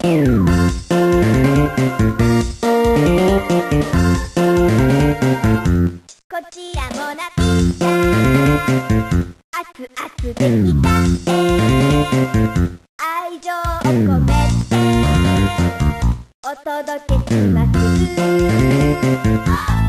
こちらもなピザ熱々できた愛情を込めてお届けします